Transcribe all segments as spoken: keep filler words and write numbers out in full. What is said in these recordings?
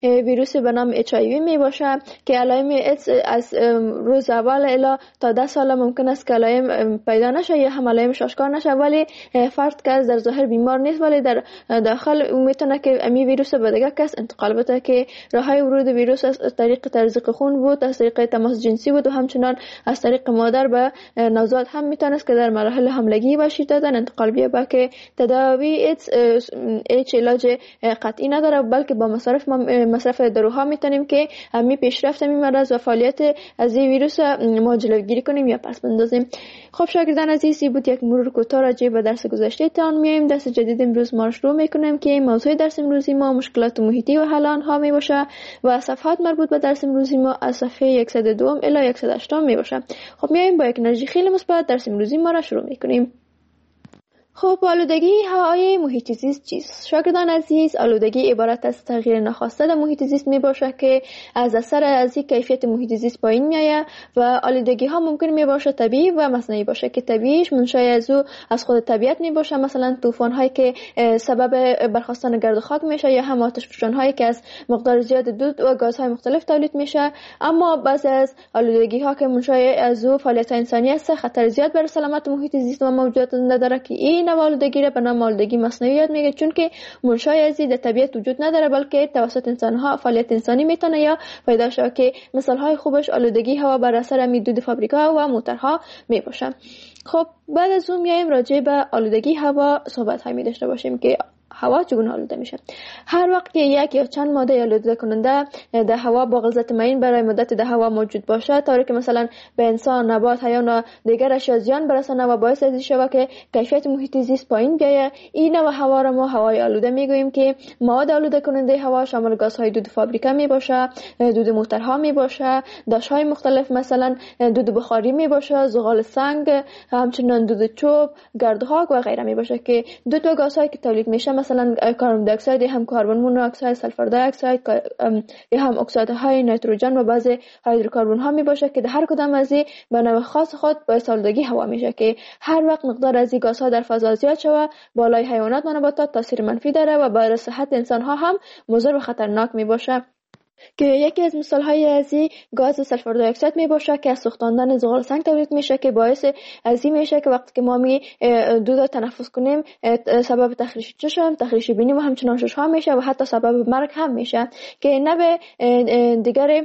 ویروس به نام اچ آی وی می باشه که علائم ایدز از روز اول الی تا ده سال ممکن است که علائم پیدا نشه یا هم علائمش آشکار نشه، ولی فرد که در ظاهر بیمار نیست ولی در داخل میتونه که امی ویروس به دیگه کس انتقال بده، که راههای ورود ویروس از طریق تزریق خون بود، از طریق تماس جنسی بود و همچنان از طریق مادر به نوزاد هم میتونه که در مراحل حملگی و شیر دادن انتقال بیابه، که تداوی ایدز هیچ علاج قطعی نداره، بلکه با مصرف مصرف داروها میتونیم که امی پیشرفت امی مرض و فعالیت از این ویروس ما جلوگیری کنیم یا پس بندازیم. خب شاگردان عزیز، بود یک مرور کوتاه راجع به درس گذشته تان. میایم درس جدید امروز ما شروع میکنیم که موضوع درس امروزی ما مشکلات محیطی و حل آنها می باشه و صفحات مربوط به درس امروزی ما از صفحه صد و دو الی صد و هشت می باشه. خب میایم با یک انرژی خیلی مثبت درس امروزی ما را شروع میکنیم. خب آلودگی هوای محیط زیست چیست؟ شاگردان عزیز، آلودگی عبارت از تغییر ناخواسته در محیط زیست می باشه که از اثر از کیفیت محیط زیست پایین میآید و آلودگی ها ممکن می باشه طبیعی و مصنوعی باشه، که طبیعیش منشأ از او از خود طبیعت می باشه، مثلا طوفان هایی که سبب برخاستن گرد و خاک میشه یا هم آتش فشان هایی که از مقدار زیاد دود و گازهای مختلف تولید میشه. اما بعضی از آلودگی ها که منشأ از او فعالیت انسانی است خطر زیاد بر سلامت محیط زیست و موجودات زنده داره، که این آلودگی را به نام آلودگی مصنوعی یاد میگه، چون که منشأ از در طبیعت وجود نداره بلکه توسط انسان ها فعالیت انسانی میتونه یا پیدا شه، که مثال های خوبش آلودگی هوا بر اثر دود فابریکا و موتورها می باشه. خب بعد از اون میایم راجع به آلودگی هوا صحبت های می داشته باشیم که هوا چگونه آلوده میشه. هر وقت که یک یا چند ماده آلوده کننده در هوا با غلظت معین برای مدت در هوا موجود باشه، طوری که مثلا به انسان، نبات، حیوان و دیگر اشیا زیان برسانه و باعث از شود که کیفیت محیط زیست پایین بیاید، این نوع هوا را ما هوای آلوده میگوییم، که مواد آلوده کننده هوا شامل گازهای دود فابریکا می باشه، دود موتورها می باشه، داشهای مختلف مثلا دود بخاری می باشه، زغال سنگ، همچنین دود چوب، گرد و خاک و غیره می باشه، که دود و گازهایی که تولید میشه مثلا کاربن دی اکساید، هم کربن مونوکساید، سلفر دی اکساید، یا هم اکسیدهای نیتروژن و بعضی هیدروکربن ها می باشه، که در هر کدام از این به نوع خاص خود باعث آلودگی هوا میشه، که هر وقت مقدار از این گازها در فضا زیاد شود بالای حیوانات و نباتات تاثیر منفی داره و بر صحت انسان ها هم مضر و خطرناک می باشه، که یکی از مثال های از این گاز سلفر دی اکساید می باشه که از سوختاندن زغال سنگ تولید میشه، که باعث از این میشه که وقتی که ما می دود تنفس کنیم سبب تخریش چشم، تخریش بینی و همچنان شش ها میشه و حتی سبب مرگ هم میشه، که نه به دیگر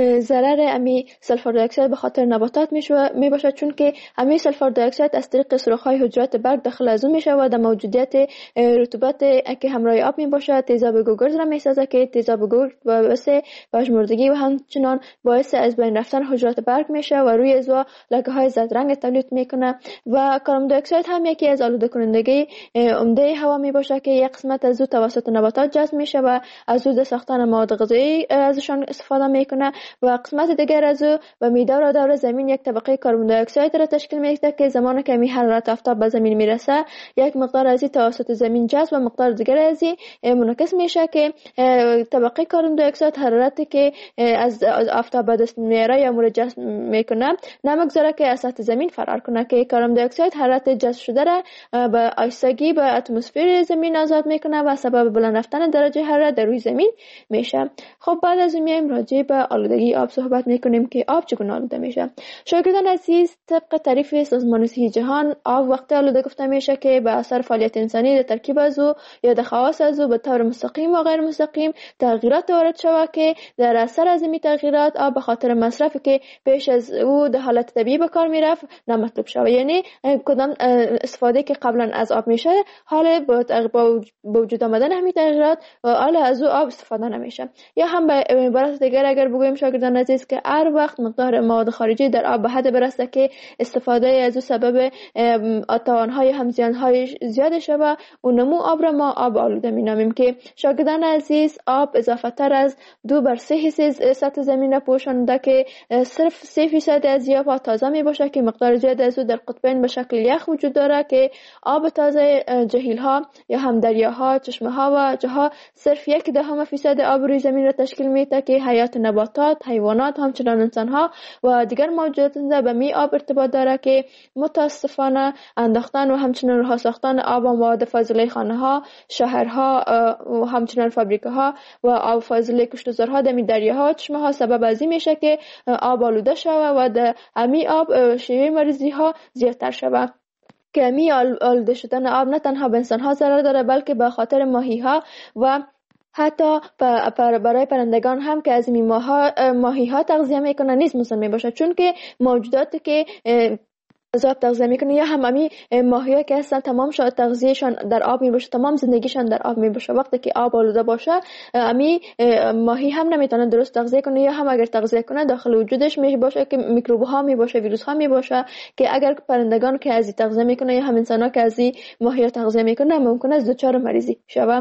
ضرر امی سلفر دی اکساید به خاطر نباتات میشه می باشه، چون که امی سلفر دی اکساید از طریق سوراخ‌های حجرات برگ داخل از اون میشه و در موجودیت رطوبت که همراه آب می باشه تیزاب گوگرد را میسازه، که تیزاب گوگرد باعث پژمردگی و همچنان باعث از بین رفتن حجرات برگ میشه و روی ازوا لکه های زرد رنگ تولید میکنه. و کربن دی اکساید هم یکی از آلوده کنندگی عمده هوا می باشه، که یک قسمت از او توسط نباتات جذب میشه و از او در ساختن مواد غذایی ازشان استفاده میکنه و قسمت دیگر از او و میدار و دور زمین یک طبقه کربن دی اکساید را تشکیل میده، که زمانی که می حرارت آفتاب به زمین میرسه یک مقدار از این توسط زمین جذب و مقدار دیگر از این منعکس میشه، که طبقه کربن دی اکساید حرارتی که از آفتاب به دست میاره یا مورد جذب میکنه نمیگذاره که از سطح زمین فرار کنه، که کربن دی اکساید حرارت جذب شده را به آهستگی به اتمسفر زمین آزاد میکنه و سبب بلند رفتن درجه حرارت در روی زمین میشه. خب بعد از این میایم راجع به آلودگی آب صحبت میکنیم که آب چگونه آلوده میشه. شاگردان عزیز، طبق تعریف سازمان صحی جهان آب وقتی آلوده گفته میشه که به اثر فعالیت انسانی در ترکیب از او یا در خواص از او به طور مستقیم و غیر مستقیم تغییرات وارد شود، که در اثر از این تغییرات آب به خاطر مصرفی که پیش از او در حالت طبیعی به کار میرفت نامطلوب شود، یعنی کدام استفاده که قبلا از آب میشه حال با وجود آمدن همین تغییرات حالا از او آب استفاده نمیشه. یا هم به عبارت دیگر اگر بگویم شاگردان عزیز که هر وقت مقدار مواد خارجی در آب به حد برسه که استفاده از او سبب توانهای همزیانهای زیاد شود و نمو آب را ما آب آلوده مینامیم. که شاگردان عزیز آب اضافه تر از دو بر سه حصه سطح زمین را پوشانده، که صرف سه فیصد از آب تازه می باشه، که مقدار زیاد از او در قطبین به شکل یخ وجود داره، که آب تازه جهیل ها یا هم دریاها، چشمه ها و جاها صرف یک دهم فیصد آب روی زمین را تشکیل میده، که حیات نباتات نباتات، حیوانات، همچنان انسان ها و دیگر موجودات زنده به می آب ارتباط داره که متاسفانه انداختن و همچنان رها ساختن آب و مواد فاضله خانه ها، شهرها و همچنان فابریکه ها و آب فاضله کشتزارها در دریاها و چشمه ها سبب از این میشه که آب آلوده شود و در امی آب شیوع مریضی ها زیادتر شود. که امی آلوده شدن آب نه تنها به انسان ها ضرر داره بلکه به خاطر ماهی ها و حتی برای پرندگان هم که از این ماهی ها تغذیه میکنه نیز مضر میباشه، چون که موجوداتی که از آب تغذیه میکنه یا هم امی ماهی ها که هستن تمام شد تغذیهشان در آب میباشه، تمام زندگیشان در آب میباشه. وقتی که آب آلوده باشه امی ماهی هم نمیتونه درست تغذیه کنه یا هم اگر تغذیه کنه داخل وجودش میباشه که میکروب ها میباشه، ویروس ها میباشه که اگر پرندگان که از این تغذیه میکنه یا هم انسان ها که از این ماهی ها تغذیه میکنه ممکنه از دچار مریضی شوه.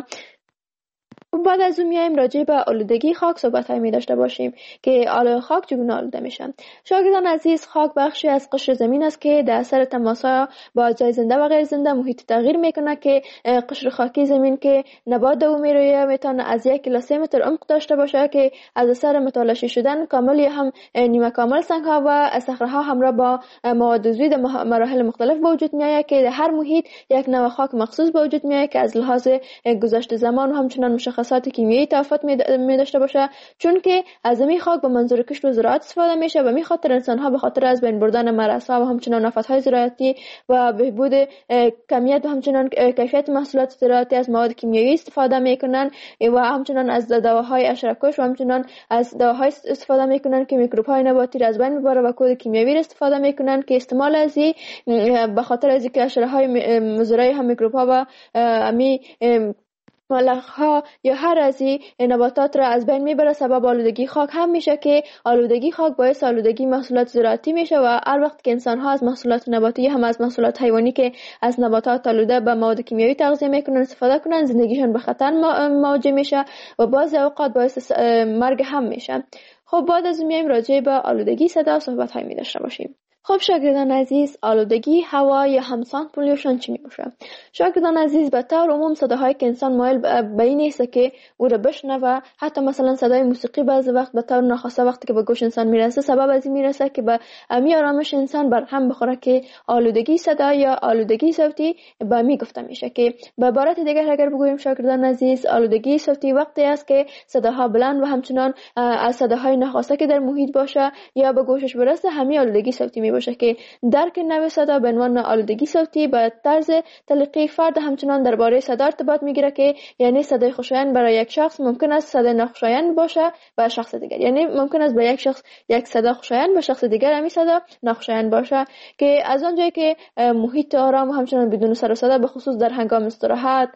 بعد از اون میایم راجع به آلودگی خاک صحبت های می داشته باشیم که آلودگی خاک چگونه آلوده میشه. شاگردان عزیز، خاک بخشی از قشر زمین است که در اثر تماس با اجزای زنده و غیر زنده محیط تغییر میکنه که قشر خاکی زمین که نبات دو میرویه میتونه از یک تا سه متر عمق داشته باشه که از اثر متلاشی شدن کامل یا هم نیمه کامل سنگ ها و صخره ها همراه با مواد عضوی در مراحل مختلف به وجود میآید که در هر محیط یک نوع خاک مخصوص به وجود میآید که از لحاظ گذشته زمان و همچنان مشخصات کیمیایی تفاوت می داشته باشه، چون که از می خاک به منظور کشت و زراعت استفاده میشه و می خاطر انسان ها به خاطر از بین بردن مرزها و همچنان آفت‌های زراعتی و بهبود کمیت و همچنان کیفیت محصولات زراعتی از مواد کیمیایی استفاده میکنن و همچنان از دواهای حشره‌کش و همچنان از دواهای استفاده میکنن که میکروب های نباتی را از بین میبره و کود کیمیایی را استفاده میکنن که استعمال از این به خاطر از اینکه حشره های مضر هم میکروب ها و امی ملخ ها یا هر از این نباتات را از بین میبره سبب آلودگی خاک هم میشه که آلودگی خاک باعث آلودگی محصولات زراعتی میشه و هر وقت که انسان ها از محصولات نباتی هم از محصولات حیوانی که از نباتات آلوده به مواد کیمیایی تغذیه میکنن استفاده کنن زندگیشون به خطر مواجه میشه و بعضی اوقات باعث مرگ هم میشه. خب بعد از اون میایم راجع به آلودگی صدا صحبت های می داشته باشیم. خب شاگردان عزیز، آلودگی هوا یا هم ساوند پولیوشن چی می باشه؟ شاگردان عزیز، به طور عموم صداهایی که انسان مایل به این است که او را بشنوه، حتی مثلا صدای موسیقی بعضی وقت به طور ناخواسته وقتی که به گوش انسان میرسه سبب از این میرسه که به امی آرامش انسان بر هم بخوره که آلودگی صدا یا آلودگی صوتی به می گفته میشه. که به عبارت دیگر اگر بگوییم شاگردان عزیز، آلودگی صوتی وقتی است که صداها بلند و همچنان از صداهای ناخواسته که در محیط باشه یا به گوشش برسه همین آلودگی صوتی می باشه که درک نوع صدا به عنوان آلودگی صوتی به طرز تلقی فرد همچنان درباره صدا ارتباط میگیره که یعنی صدای خوشایند برای یک شخص ممکن است صدای ناخوشایند باشه به شخص دیگر، یعنی ممکن است به یک شخص یک صدا خوشایند به شخص دیگر همین صدا ناخوشایند باشه. که از آنجایی که محیط آرام و همچنان بدون سر و صدا به خصوص در هنگام استراحت،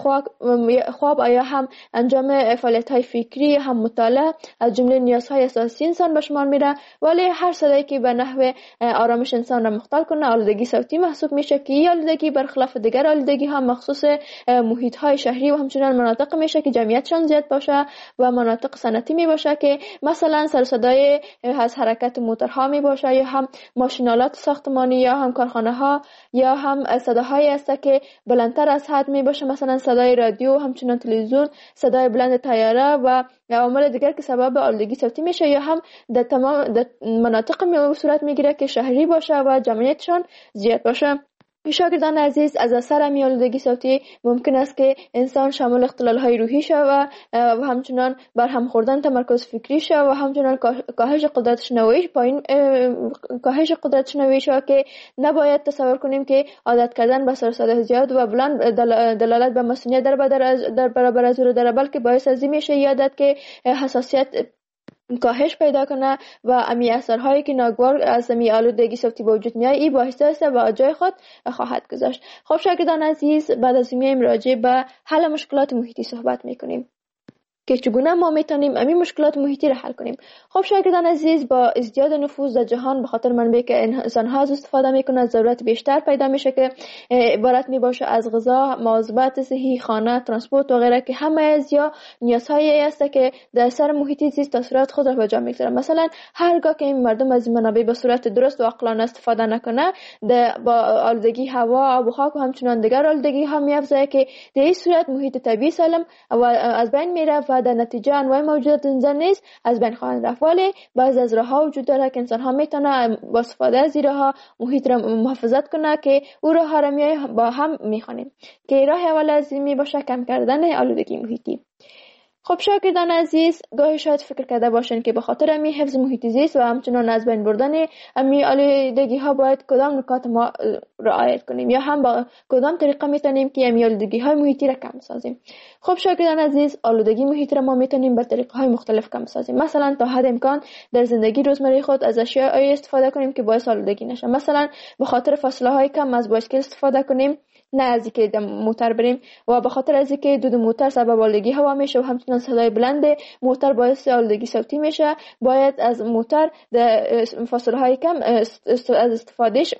خواب یا هم انجام فعالیت‌های فکری هم مطالعه از جمله نیازهای اساسی انسان به شمار میره، ولی هر صدایی که به نحو آرامش انسان را مختل کنه آلودگی صوتی محسوب میشه که این آلودگی برخلاف دیگر آلودگی ها مخصوص محیط های شهری و همچنان مناطق میشه که جمعیتشان زیاد باشه و مناطق صنعتی می باشه که مثلا سر صدای از حرکت موتورها می باشه یا هم ماشینالات ساختمانی یا هم کارخانه ها یا هم صداهایی است که بلندتر از حد می باشه، مثلا صدای رادیو، همچنان تلویزیون، صدای بلند طیاره و عوامل دیگر که سبب آلودگی صوتی میشه یا هم در تمام در مناطق می صورت میگیره که شهری باشه و جمعیتشان زیاد باشه. شاگردان عزیز، از اثر می آلودگی صوتی ممکن است که انسان شامل اختلال‌های روحی شود و همچنان بر هم خوردن تمرکز فکری شود و همچنان کاهش قدرت شنوایی پایین کاهش قدرت شنوایی شود که نباید تصور کنیم که عادت کردن به سر صدا زیاد و بلند دلالت به مسئولیت در در برابر از او داره، بلکه باعث از این میشه یادت که حساسیت کاهش پیدا کنه و امی اثرهایی که ناگوار از امی آلودگی صوتی به وجود میاد این باعث است و جای خود خواهد گذاشت. خب شاگردان عزیز، بعد از این راجع به حل مشکلات محیطی صحبت میکنیم که چگونه ما میتونیم امی مشکلات محیطی را حل کنیم. خب شاگردان عزیز، با ازدیاد نفوذ در جهان به خاطر منابعی که انسان ها از استفاده میکنند ضرورت بیشتر پیدا میشه که عبارت میباشه از غذا، مواظبت صحی، خانه، ترانسپورت و غیره که همه از یا نیازهایی است که در اثر محیطی زیست تاثیرات خود را به جا میگذارند. مثلا هرگاه که این مردم از این منابع به صورت درست و عاقلانه استفاده نکنه با آلودگی هوا، آب و خاک و همچنان دیگر آلودگی ها میافزاید که در این صورت محیط طبیعی سالم و از بین میره و و در نتیجه انواع موجودات زنده نیز از بین خواهند رفت. ولی بعضی از راه‌ها وجود داره که انسان ها میتونه با استفاده از این راه‌ها محیط را محافظت کنه که او راه‌ها را می با هم میخوانیم که راه اول از این می باشه کم کردن آلودگی محیطی. خب شاگردان عزیز، گاهی شاید فکر کرده باشین که به خاطر امی حفظ محیط زیست و همچنان از بین بردن امی آلودگی ها باید کدام نکات ما رعایت کنیم یا هم با کدام طریقه میتونیم که امی آلودگی های محیطی را کم سازیم. خب شاگردان عزیز، آلودگی محیط را ما میتونیم به طریقه های مختلف کم سازیم. مثلا تا حد امکان در زندگی روزمره خود از اشیاء استفاده کنیم که باعث آلودگی نشه. مثلا به خاطر فاصله های کم از بایسکل استفاده کنیم، نه از اینکه موتور بریم، و به خاطر از اینکه دود موتور سبب آلودگی هوا میشه و همچنین صدای بلند موتور باعث آلودگی صوتی میشه، باید از موتور در فاصله های کم از استفادهش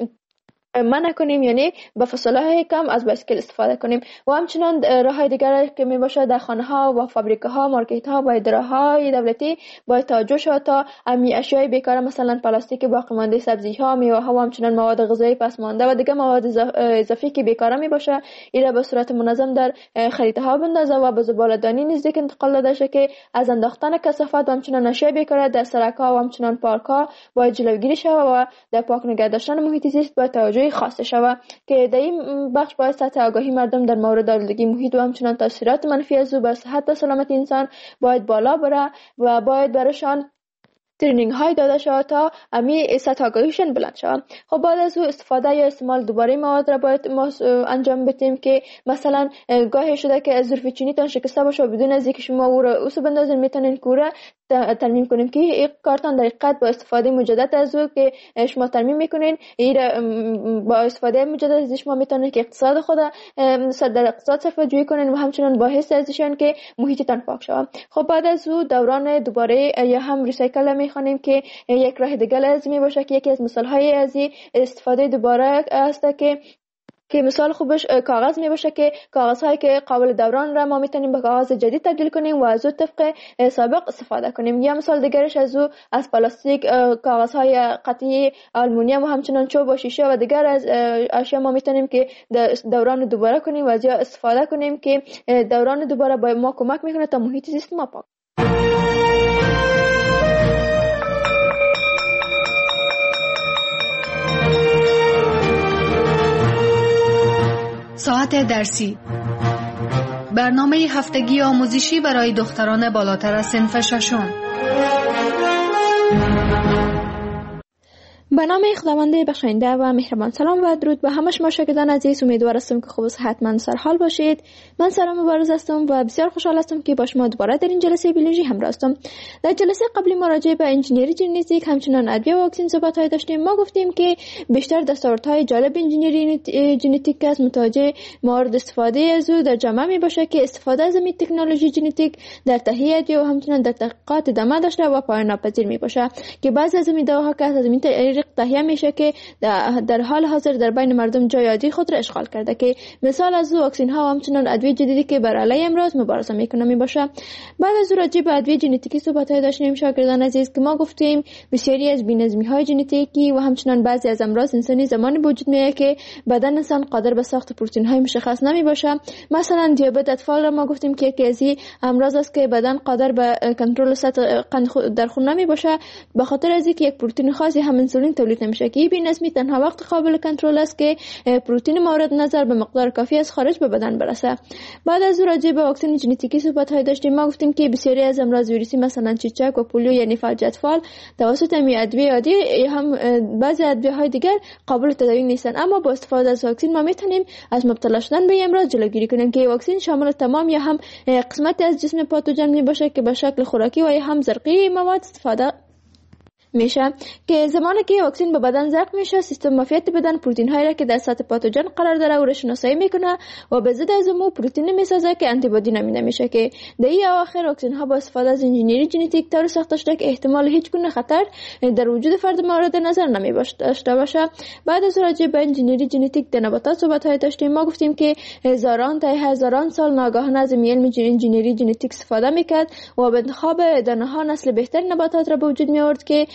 منع کنیم، یعنی به فاصله های کم از بایسکل استفاده کنیم. و همچنان راه های دیگر که می باشه در خانه ها و فابریکه ها، مارکت ها، باید راه های دولتی باید توجه شود تا امی اشیای بیکار مثلا پلاستیک باقی مانده، سبزی ها، میوه ها و همچنان مواد غذایی پس مانده و دیگه مواد اضافی که بیکار می باشه اینا به صورت منظم در خریطه ها بندازه و به زباله‌دانی نزدیک انتقال داده شه که از انداختن کثافت و همچنان اشیای بیکار در سرک ها و همچنان پارک ها باید جلوگیری شود و در پاک نگه داشتن محیط زیست باید توجه خاص شود که در این بخش باید سطح آگاهی مردم در مورد آلودگی محیط و همچنان تاثیرات منفی از او بر صحت و سلامت انسان باید بالا بره و باید برشان ترینینگ های داده شود تا امی سطح آگاهیشون بلند شود. خب بعد از او استفاده یا استعمال دوباره مواد را باید ما انجام بدیم که مثلا گاهی شده که ظرف چینی تان شکسته باشه و بدون از اینکه شما او را اوسو بندازین میتونین کوره ترمیم کنیم که این کارتون در حقیقت با استفاده مجدد از او که شما ترمیم میکنین این با استفاده مجدد از شما میتونین که اقتصاد خود در اقتصاد صرفه جویی کنین و همچنان باعث ازشون که محیطتان پاک شود. خب بعد از او دوران دوباره یا هم ریسایکل میخوانیم که یک راه دیگه لازمی باشه که یکی از مثال های از استفاده دوباره است که که مثال خوبش کاغذ می باشه که کاغذ هایی که قابل دوران را ما میتونیم به کاغذ جدید تبدیل کنیم و از او طبق سابق استفاده کنیم. یا مثال دیگرش از او از پلاستیک، کاغذ های قطعی آلومینیوم و همچنان چوب و شیشه و دیگر از اشیا ما میتونیم که دوران دوباره کنیم و از یا استفاده کنیم که دوران دوباره به ما کمک میکنه تا محیط زیست ما پاک. ساعت درسی، برنامه هفتگی آموزشی برای دختران بالاتر از صنف ششم. به نام خداوند بخشاینده و مهربان. سلام و درود به همه شما شاگردان عزیز. امیدوار هستم که خوب و صحتمند سرحال باشید. من سلام مبارز هستم و بسیار خوشحال هستم که با شما دوباره در این جلسه بیولوژی همراه هستم. در جلسه قبلی ما راجع به انجینری ژنتیک همچنان ادویه و واکسن صحبت‌های داشتیم. ما گفتیم که بیشتر دستاوردهای جالب انجینری ژنتیک از متوجه مورد استفاده از او در جامعه می باشه که استفاده از این تکنولوژی ژنتیک در تهیه ادویه و همچنان در تحقیقات ادامه داشته و پایان ناپذیر می باشه که بعضی از این دواها که از این تهیه میشه که در حال حاضر در بین مردم جای عادی خود را اشغال کرده که مثال از واکسن ها و همچنان ادویه جدیدی که بر علیه امراض مبارزه میکنه می باشه. بعد از راجع به ادویه ژنتیکی صحبت داشتیم شاگردان عزیز که ما گفتیم بسیاری از بی‌نظمی های ژنتیکی و همچنان بعضی از امراض انسانی زمانی وجود میاد که بدن انسان قادر به ساخت پروتئین های مشخص نمی باشه. مثلا دیابت اطفال را ما گفتیم که یکی از امراض است که بدن قادر به کنترل سطح قند در خون نمی باشه به خاطر از اینکه یک پروتئین خاصی هم انسولین تولید نمیشه که بی‌نظمی تنها وقت قابل کنترل است که پروتئین مورد نظر به مقدار کافی از خارج به بدن برسه. بعد از راجع به واکسن ژنتیکی صحبت های داشتیم. ما گفتیم که بسیاری از امراض ویروسی مثلا چیچک و پولیو یعنی فلج اطفال توسط می ادویه عادی هم بعضی ادویه های دیگر قابل تداوی نیستن، اما با استفاده از واکسن ما میتونیم از مبتلا شدن به امراض جلوگیری کنیم که واکسن شامل تمام یا هم قسمتی از جسم پاتوژن می باشه که به شکل خوراکی و یا هم زرقی مواد استفاده میشه که زمانی که واکسن به بدن زرق میشه سیستم معافیت بدن پروتئین هایی را که در سطح پاتوژن قرار داره او را شناسایی میکنه و به ضد از اون پروتئین میسازه که آنتی بادی نامیده میشه که در این اواخر واکسن ها با استفاده از انجینری ژنتیک طور ساخته شده که احتمال هیچ گونه خطر در وجود فرد مورد نظر نمی داشته باشه. بعد از راجع به انجینری ژنتیک در نباتات صحبت های داشتیم. ما گفتیم که هزاران تا هزاران سال ناگهان از علم انجینری ژنتیک استفاده میکرد و به انتخاب دانه ها نسل بهتر نباتات را به وجود می آورد که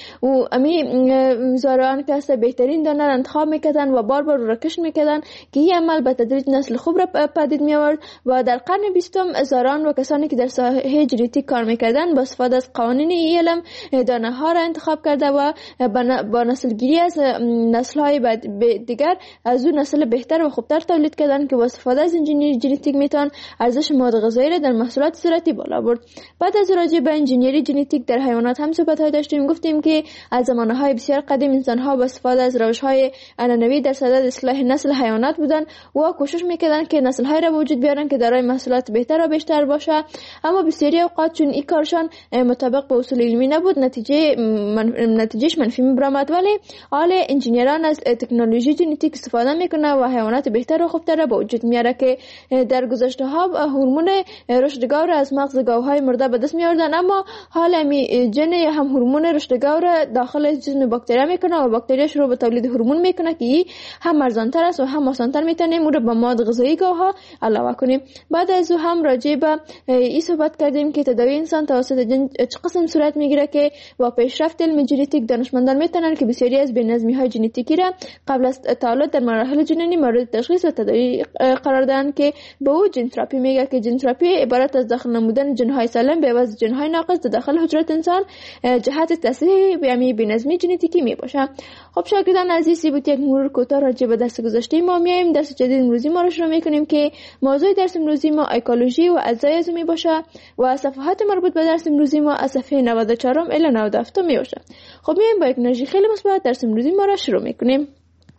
و امی زارعان که است بهترین دانه را انتخاب میکردن و بار بار رکش میکردن که این عمل به تدریج نسل خوب را پدید می آورد و در قرن بیستم زارعان و کسانی که در ساحه ژنتیک کار میکردن با استفاده از قوانین این علم دانه ها را انتخاب کرده و با نسل گیری از نسل های دیگر از اون نسل بهتر و خوبتر تولید کردن که با استفاده از انجینیری ژنتیک میتوان ارزش مواد غذایی را در محصولات صورتی بالا برد. بعد از راجع به انجینیری ژنتیک در حیوانات هم صحبت های داشتیم. گفتیم که از زمانهای بسیار قدیم انسان ها با استفاده از روش های عنعنوی در صدد اصلاح نسل حیوانات بودن و کوشش میکردن که نسل های را وجود بیارن که دارای محصولات بهتر و بیشتر باشه، اما بسیاری اوقات چون این کارشان مطابق با اصول علمی نبود نتیجه من... نتیجهش منفی میبرامد. ولی حال انجینیران از تکنولوژی ژنتیک استفاده میکنه و حیوانات بهتر و خوبتر را به وجود میاره که در گذشته ها هورمون رشد گاو را از مغز گاوهای مرده به دست میآوردن، اما حالا می جن هم هورمون رشد گاو را داخل جسم باکتریا میکنه و باکتریا شروع به تولید هورمون میکنه که هم ارزانتر است و هم آسانتر میتونیم اون را به مواد غذایی گاوها علاوه کنیم. بعد از او هم راجع به این صحبت کردیم که تداوی انسان توسط جن چه قسم صورت میگیره که با پیشرفت علم ژنتیک دانشمندان میتونن که بسیاری از بی‌نظمی های ژنتیکی را قبل از تولد در مراحل جنینی مورد تشخیص و تداوی قرار دهند که به او ژن تراپی میگه که ژن تراپی عبارت از داخل نمودن ژن های سالم به عوض ژن های ناقص در داخل حجرات انسان جهت تصحیح بیامی بی‌نظمی ژنتیکی میباشه. خب شاگردان عزیز، بود یک مرور کوتاه راجع به درس گذشته ما میایم. درس جدید امروزی ما رو شروع میکنیم که موضوع درس امروزی ما اکولوژی و اجزای از می باشه و صفحات مربوط به درس امروزی ما از صفحه نود و چهار الی نود و هفت می باشه. خب میایم با یک انرژی خیلی مثبت درس امروزی ما رو شروع میکنیم.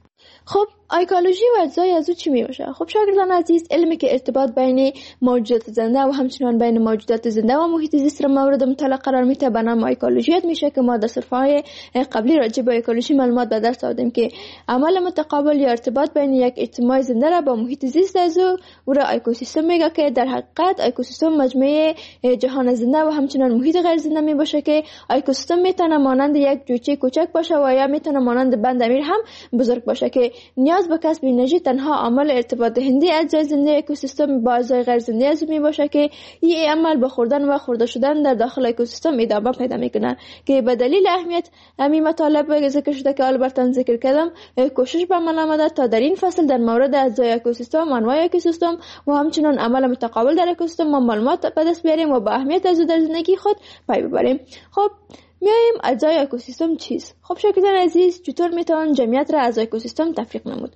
خب ایکولوژی و اجزای از او چی می باشه؟ خب شاگردان عزیز، علمی که ارتباط بین موجودات زنده و همچنان بین موجودات زنده و محیط زیست را مورد مطالعه قرار میده به نام ایکولوژی میشه که ما در صفحه‌های قبلی راجع به ایکولوژی معلومات به دست آوردیم که عمل متقابل یا ارتباط بین یک اجتماع زنده را با محیط زیست از او را اکوسیستم میگه که در حقیقت اکوسیستم مجموعه جهان زنده و همچنان محیط غیر زنده می باشه که اکوسیستم میتونه مانند یک جوجه کوچک باشه و یا میتونه مانند بند امیر هم بزرگ باشه که نیاز به کسب انرژی تنها عامل ارتباط دهنده اجزای زنده اکوسیستم با اجزای غیر زنده از می باشه که این عمل به خوردن و خورده شدن در داخل اکوسیستم ادامه پیدا میکنه که به دلیل اهمیت همین مطالب ذکر شده که آلبرتن ذکر کردم کوشش به عمل آمده تا در این فصل در مورد اجزای اکوسیستم، انواع اکوسیستم و همچنان عمل متقابل در اکوسیستم ما معلومات به دست بیاریم و با اهمیت از در زندگی خود پی ببریم. خب میایم اجزای اکوسیستم چیست؟ خب شاگردان عزیز، چطور میتوان جمعیت را از اکوسیستم تفریق نمود؟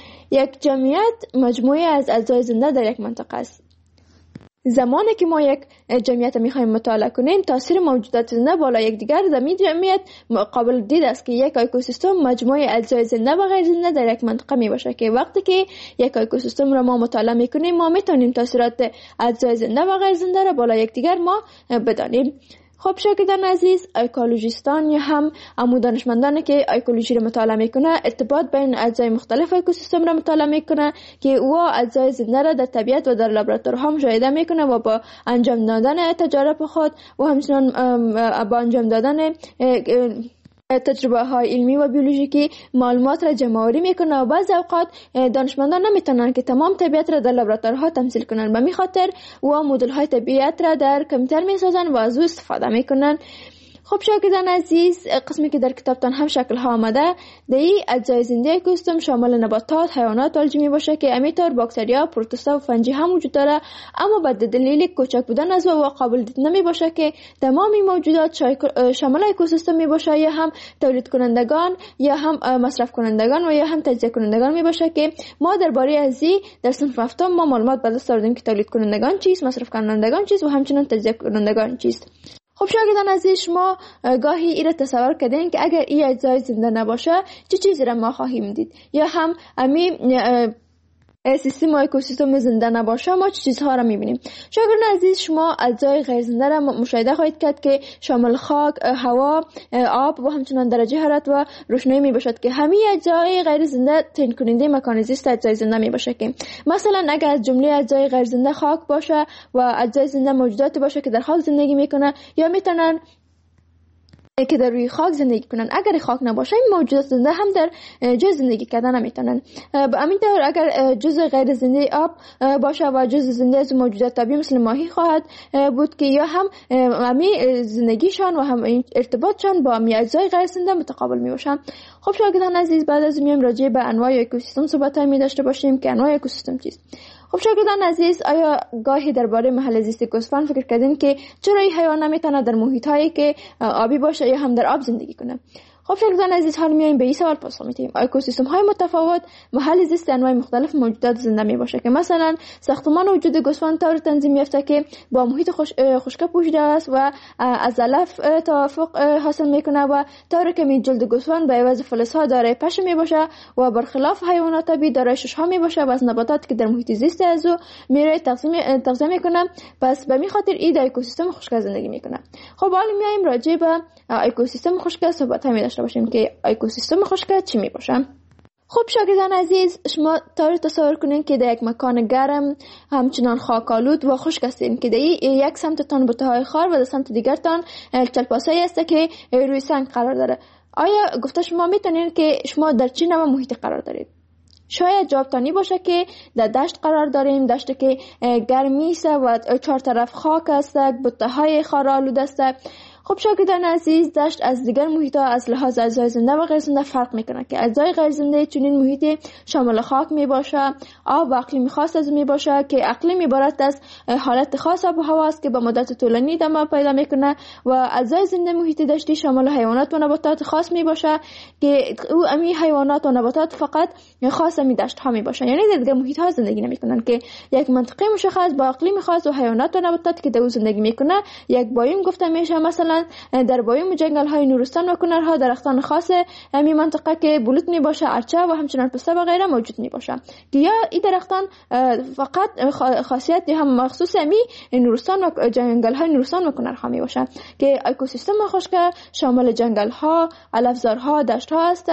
یک جمعیت مجموعه از اجزای زنده در یک منطقه است. زمانی که ما یک جمعیت میخوایم مطالعه کنیم، تاثیر موجودات زنده بالا یکدیگر در این جمعیت قابل دید است که یک اکوسیستم مجموعه اجزای زنده و غیر زنده در یک منطقه میباشه که وقتی که یک اکوسیستم را ما مطالعه میکنیم ما میتونیم تاثیرات اجزای زنده و غیر زنده را بالا یکدیگر ما بدانیم. خب شاگردان عزیز، ایکولوژیستان یا هم امو دانشمندانی که ایکولوژی را مطالعه میکنه ارتباط بین اجزای مختلف اکوسیستم را مطالعه میکنه که او اجزای زنده را در طبیعت و در لابراتوارها مشاهده میکنه و با انجام دادن تجارب خود و همچنان با انجام دادن تجربه های علمی و بیولوژیکی معلومات را جمع آوری میکنه و بعضی اوقات دانشمندان نمیتونن که تمام طبیعت را در لابراتوارها تمثیل کنن، به می خاطر و مدل های طبیعت را در کامپیوتر میسازن و از او استفاده میکنن. خب شاگردان عزیز، قسمی که در کتابتان هم شکل ها آمده در این اجزای زنده اکوسیستم شامل نباتات، حیوانات الجی می باشه که همینطور باکتریا، پروتوزوا و فنجی هم وجود داره، اما به دلیل کوچک بودن از و قابل دید نمی باشه که تمام موجودات شامل اکوسیستم می باشه یا هم تولید کنندگان یا هم مصرف کنندگان و یا هم تجزیه کنندگان می باشه که ما درباره از این در صنف هفتم ما معلومات به دست آوردیم که تولید کنندگان چیست، مصرف کنندگان چیست و همچنین تجزیه کنندگان چیست. خب شاگردان عزیز، شما گاهی این را تصور کردین که اگر این اجزای زنده نباشه چه چیزی را ما خواهیم دید، یا هم امی سیستم و اکوسیستم زنده نباشه ما چه چیزها را میبینیم. شاگردان عزیز، شما اجزای غیر زنده را مشاهده خواهید کرد که شامل خاک، هوا، آب و همچنان درجه حرارت و روشنایی میباشد که همه اجزای غیر زنده تعیین کننده مکان زیست اجزای زنده میباشه که مثلا اگر از جمله اجزای غیر زنده خاک باشه و اجزای زنده موجوداتی باشه که در خاک زندگی میکنه یا میتونن که در روی خاک زندگی کنن. اگر خاک نباشه این موجودات زنده هم در جای زندگی کردن نمیتونن. به همین طور اگر جزء غیر زنده آب باشه و جزء زنده از موجودات طبیعی مثل ماهی خواهد بود که یا هم همی زندگیشان و هم ارتباطشان با همی اجزای غیر زنده متقابل می باشن. خب شاگردان عزیز، بعد از میایم راجع به انواع اکوسیستم صحبت می داشته باشیم که انواع اکوسیستم چیست. خب شاگردان عزیز، آیا گاهی درباره محل زیست گوسفند فکر کردین که چرا این حیوان نمیتونه در محیط هایی که آبی باشه یا هم در آب زندگی کنه؟ خب شاگردان عزیز، حالا میایم به این سوال پاسخ میدیم. اکوسیستم های متفاوت محل زیست انواع مختلف موجودات زنده می باشه که مثلا ساختمان وجود گوسفند طور تنظیم یافته که با محیط خوش خشک پوشیده است و از علف توافق حاصل میکنه و طوری که می جلد گوسفند به عوض فلز ها دارای پشه می باشه و برخلاف حیوانات طبیعی دارای شش ها می باشه و از نباتات که در محیط زیست از او میره تغذیه تغذیه میکنه. پس به می خاطر این اکوسیستم خشک زندگی میکنه. خب حالا میایم راجع به اکوسیستم خشک صحبت می داشته باشیم که اکوسیستم خشک چی می باشه. خب شاگردان عزیز، شما طور تصور کنین که در یک مکان گرم همچنان خاکالود و خشک هستین که در یک سمت تان بوته‌های خار و در سمت دیگر تان چلپاسایی است که روی سنگ قرار داره. آیا گفته شما میتونین که شما در چه نوع محیطی قرار دارید؟ شاید جوابتانی باشه که در دشت قرار داریم، دشت که گرمی است و چهار طرف خاک است، بوته‌های خارآلود است. خب شاگردان عزیز، دشت از دیگر محیط‌ها از لحاظ اجزای زنده و غیر زنده فرق میکنه که اجزای غیر زنده چنین محیطی شامل خاک می باشه، آب و اقلیم خاص از می باشه که اقلیم عبارت از حالت خاص آب و هوا است که با مدت طولانی ادامه پیدا میکنه و اجزای زنده محیط دشتی شامل حیوانات و نباتات خاص می باشه که او امی حیوانات و نباتات فقط خاص می دشت ها می باشه، یعنی در دیگر محیط ها زندگی نمیکنن که یک منطقه مشخص با اقلیم خاص و حیوانات و نباتات که در او زندگی میکنه یک بایوم گفته میشه. مثلا در بایوم جنگل های نورستان و کنارها درختان خاص می منطقه که بلوط می باشه، ارچه و همچنان پسته و غیره موجود می باشه که یا این درختان فقط خاصیت هم مخصوص می نورستان و جنگل های نورستان و کنارها می باشه که اکوسیستم خشک شامل جنگل ها، علفزارها، دشت ها است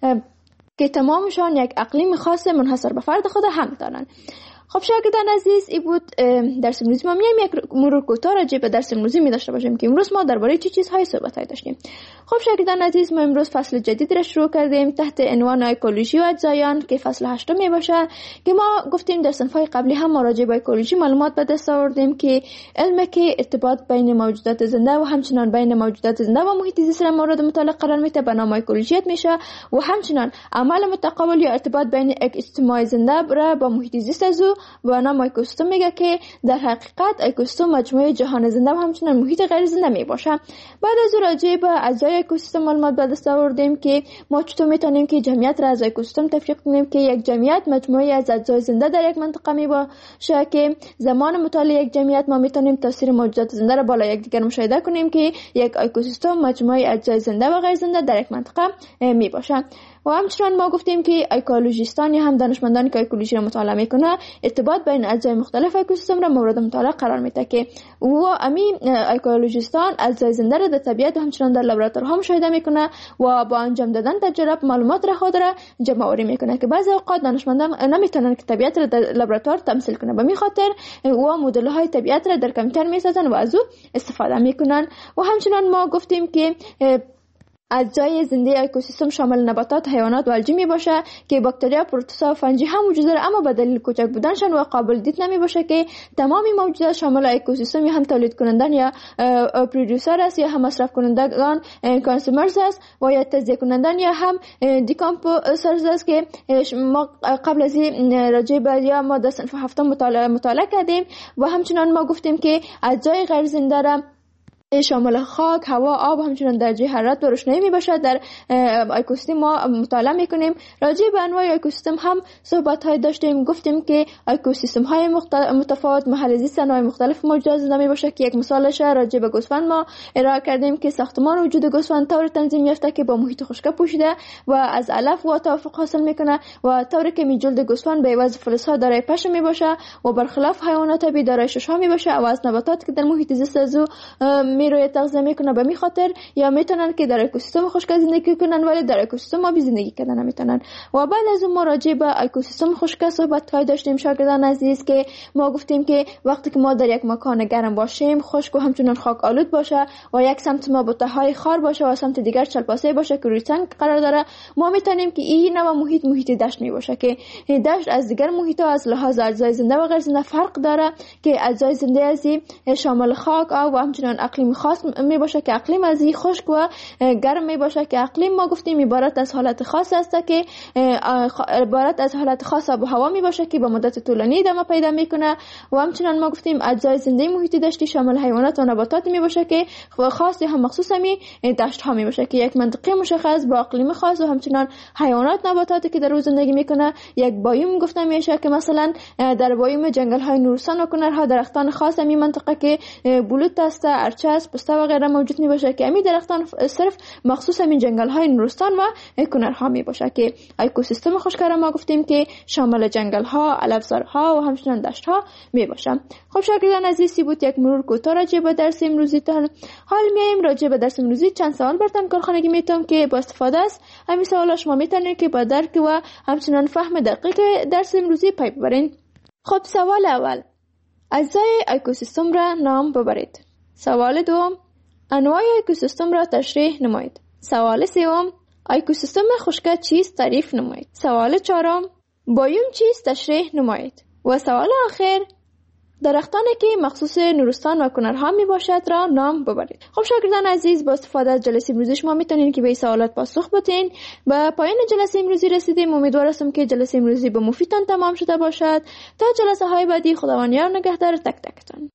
که تمامشان یک اقلیم خاص منحصر به فرد خود هم دارن. خب شاگردان عزیز، این بود درس امروزی ما. میایم یک مرور کوتاه راجع به درس امروزی می داشته باشیم که امروز ما درباره چه چیزهای صحبت داشتیم. خب شاگردان عزیز، ما امروز فصل جدید را شروع کردیم تحت عنوان اکولوژی و اجزایان که فصل هشتم می باشه که ما گفتیم در صنف‌های قبلی هم ما راجع به اکولوژی معلومات به دست آوردیم که علمی که ارتباط بین موجودات زنده و همچنان بین موجودات زنده و محیط زیست را مورد مطالعه قرار میده به نام اکولوژی میشه و همچنان عمل متقابل یا ارتباط بین اکوسیستم‌های زنده را با محیط زیست از و نام اکوسیستم میگه که در حقیقت اکوسیستم مجموعه جهان زنده و همچنان محیط غیر زنده می باشه. بعد از راجع به اجزای اکوسیستم معلومات به دست آوردیم که ما چطور میتونیم که جمعیت را از اکوسیستم تفکیک کنیم که یک جمعیت مجموعه از اجزای زنده در یک منطقه می باشه که زمان مطالعه یک جمعیت ما میتونیم تاثیر موجودات زنده را بالا یکدیگر مشاهده کنیم که یک اکوسیستم مجموعه اجزای زنده و غیر زنده در یک منطقه می باشه. و همچنان ما گفتیم که اکولوژیستان یا هم دانشمندانی که اکولوژی را مطالعه میکنه ارتباط بین اجزای مختلف اکوسیستم را مورد مطالعه قرار میده که و امی اکولوژیستان اجزای زنده را در طبیعت و همچنان در لابراتوارها مشاهده میکنه و با انجام دادن تجربه معلومات را خود را جمع آوری میکنه که بعضی اوقات دانشمندان نمیتونن که طبیعت را در لابراتوار تمثیل کنه، به می خاطر و مدل های طبیعت را در کامپیوتر میسازن و از او استفاده میکنن. و همچنان ما گفتیم که اجزای زنده اکوسیستم شامل نباتات، حیوانات و الژی می باشه که باکتریا، پروتوزا و فنجی هم وجود داره، اما به دلیل کوچک بودنشان و قابل دید نمی باشه که تمامی موجودات شامل اکوسیستم یا هم تولید کنندگان یا پرودوسر است یا هم مصرف کنندگان کانسومرز است و یا تجزیه کنندگان یا هم دیکامپوزرز است که ما قبل از این راجع به یا ما در صنف هفتم مطالعه مطالعه کردیم. و همچنان ما گفتیم که اجزای غیر زنده را شامل خاک، هوا، آب و همچنان درجه حرارت و روشنایی می باشد در اکوسیستم ما مطالعه می کنیم. راجع به انواع اکوسیستم هم صحبت های داشتیم، گفتیم که اکوسیستم های متفاوت محل زیست انواع مختلف موجودات زنده می باشه که یک مثالش راجع به گوسفند ما ارائه کردیم که ساختمان وجود گوسفند طور تنظیم یافته که با محیط خشک پوشیده و از علف و توافق حاصل میکنه و طوری که می جلد گوسفند به عوض فلزها دارای پشه می باشه و برخلاف حیوانات طبیعی دارای شش ها می باشه و از نباتات که در محیط زیست از میروی تغذیه میکنه به می خاطر یا میتونن که در اکوسیستم خشک زندگی کنن ولی در اکوسیستم آبی زندگی کردن نمیتونن. و بعد از اون ما راجع به اکوسیستم خشک صحبت های داشتیم شاگردان عزیز که ما گفتیم که وقتی که ما در یک مکان گرم باشیم خشک و همچنان خاک آلود باشه و یک سمت ما بوته‌های خار باشه و سمت دیگر چلپاسه باشه که روی سنگ قرار داره، ما میتونیم که این نوع محیط محیط دشت می باشه که دشت از دیگر محیط‌ها از لحاظ اجزای زنده و غیر زنده فرق داره که اجزای زنده از شامل خاک آب و همچنان اقلیم خاص می باشه که اقلیم از این خشک و گرم می باشه که اقلیم ما گفتیم عبارت از حالت خاص است که عبارت از حالت خاص آب و هوا می باشه که به مدت طولانی ادامه پیدا میکنه و همچنان ما گفتیم اجزای زنده محیط دشتی شامل حیوانات و نباتات می باشه که خاص هم مخصوص می دشت ها می باشه که یک منطقه مشخص با اقلیم خاص و همچنان حیوانات نباتاتی که در اون زندگی میکنه. یک بایوم گفته میشه که مثلا در بایوم جنگل های نورستان و کنرها درختان خاص می منطقه که بلوط است، ارچه است، پسته و غیره موجود می باشه که امی درختان صرف مخصوص همین جنگل های نورستان و کنرها می باشه که اکوسیستم خشک را ما گفتیم که شامل جنگل ها، علفزارها و همچنان دشت ها می باشه. خب شاگردان عزیز بود یک مرور کوتاه راجع به درس امروزیتان. حال میایم راجع به درس امروزی چند سوال براتون کارخانگی میتونم که با استفاده از همین سوالا شما میتونید که با درک و همچنان فهم دقیق درس امروزی پی ببرین. خب سوال اول، اجزای اکوسیستم را نام ببرید. سوال دوم، انواع اکوسیستم را تشریح نمایید. سوال سوم، اکوسیستم خشک چیست تعریف نمایید. سوال چهارم، بایوم چیست تشریح نمایید. و سوال آخر، درختانی که مخصوص نورستان و کنرها می باشد را نام ببرید. خب شاگردان عزیز با استفاده از جلسه امروزی شما میتونین که به این سوالات پاسخ بدین. به پایان جلسه امروزی رسیدیم. امیدوار هستم که جلسه امروزی به مفیدتان تمام شده باشد. تا جلسه های بعدی خداوند یار نگهدار تک تکتان.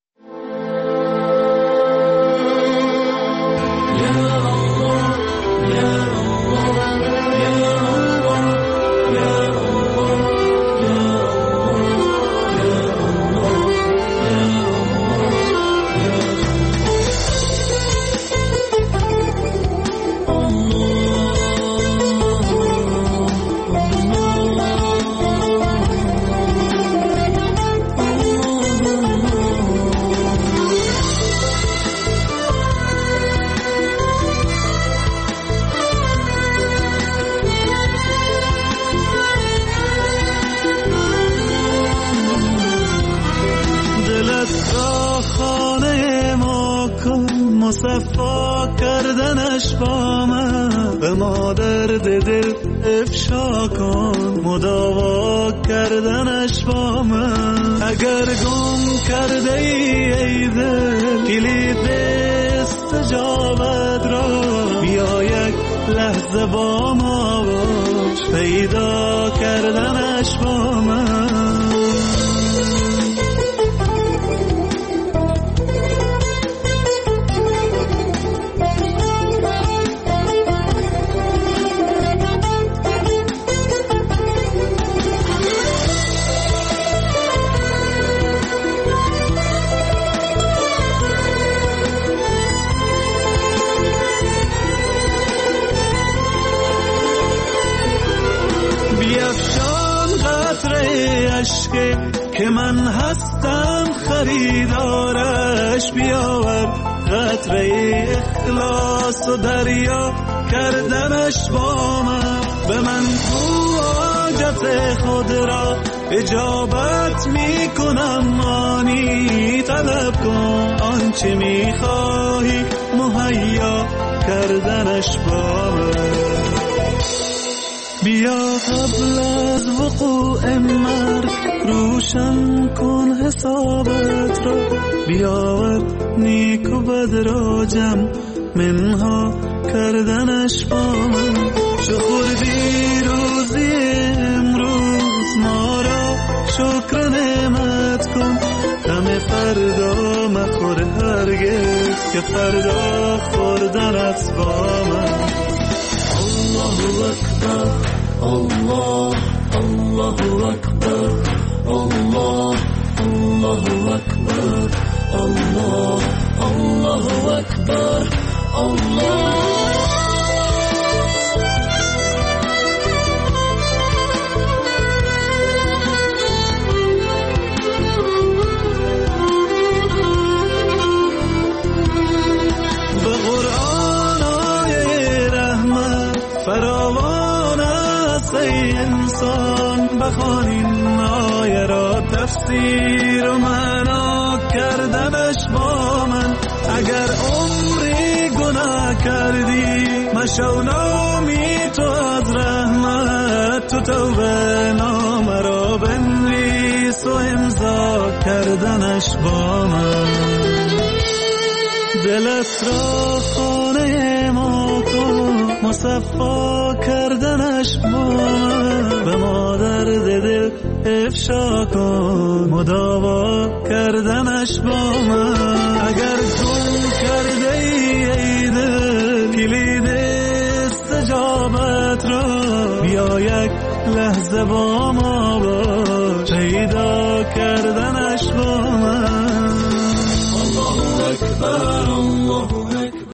مصفا کردنش با من به ما درد دل افشا کن، مداوا کردنش با من. اگر گم کرده ای ای دل کلید استجابت را، بیا یک لحظه با ما باش پیدا کردنش با من. که من هستم خریدارش، بیاور قطره اخلاص و دریا کردنش با من. به من تو حاجت خود را اجابت می کنم، مانی طلب کن آنچه می خواهی مهیا کردنش با من. بیا قبل از وقوع مرگ روشن کن حسابت را، بیاور نیک و بد را جمع منها کردنش با من. چو خوردی روزی امروز ما را شکر نعمت کن، غم فردا مخور هرگز که فردا خوردنت با من. الله اکبر الله الله اکبر الله الله اکبر الله الله اکبر الله. انسان بخوان این آیه را تفسیر و معنا کردنش با من. اگر عمری گناه کردی مشو نامی تو از رحمت، تو توبه نامه را بنویس و امضا کردنش با من. دلت را خانه ما کن مصفا کردنش با من. به ما درد دل افشا کن مداوا کردنش با من. اگر گم کرده ای ای دل کلید استجابت را، بیا یک لحظه با ما باش پیدا کردنش با من. الله اکبر